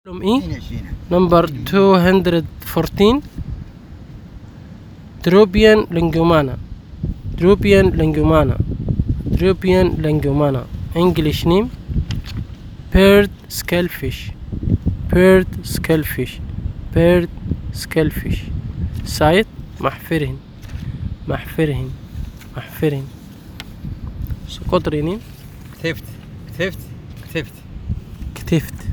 Number 214 Drobian Lingomana. English name Bird Scalefish. Site محفرهن. So قطري name كتفت. كتفت